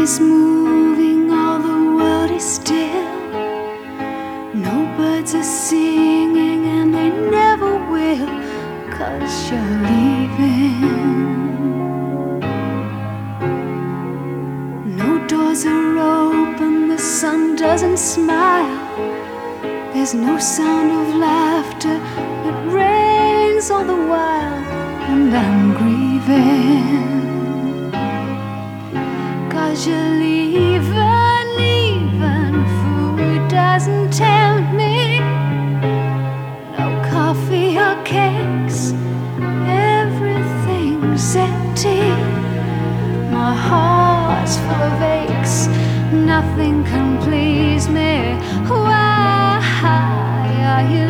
is moving, all the world is still. No birds are singing and they never will, 'cause you're leaving. No doors are open, the sun doesn't smile. There's no sound of laughter, it rains all the while, and I'm grieving. 'Cause you're leaving, even food doesn't tempt me. No coffee or cakes, everything's empty. My heart's full of aches, nothing can please me. Why are you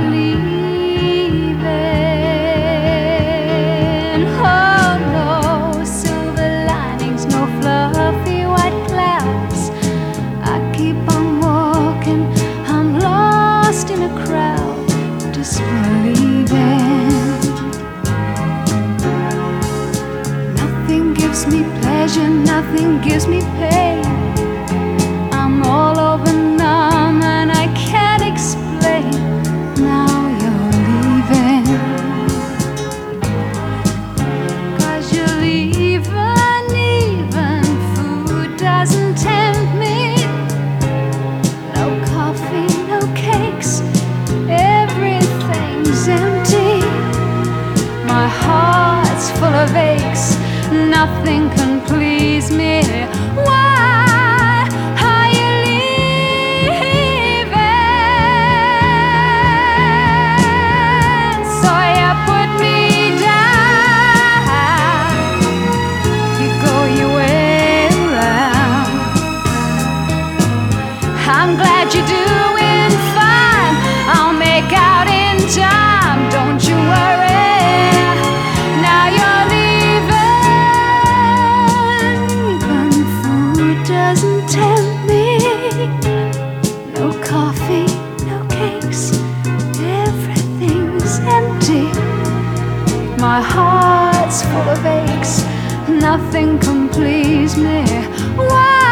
leaving? Oh no, silver linings, no fluffy white clouds. I keep on walking, I'm lost in a crowd, disbelieving. Nothing gives me pleasure, nothing gives me pain. I'm all over numb and I can't explain. Now you're leaving. 'Cause you're leaving, even food doesn't tempt me. No coffee, no cakes, everything's empty. My heart's full of aches, nothing can please me. Why are you leaving? So you put me down, you go your way around. I'm glad you're doing fine, I'll make out in time, don't you worry. Now you're leaving, even food doesn't tempt me. No coffee, no cakes, everything's empty. My heart's full of aches, nothing can please me. Why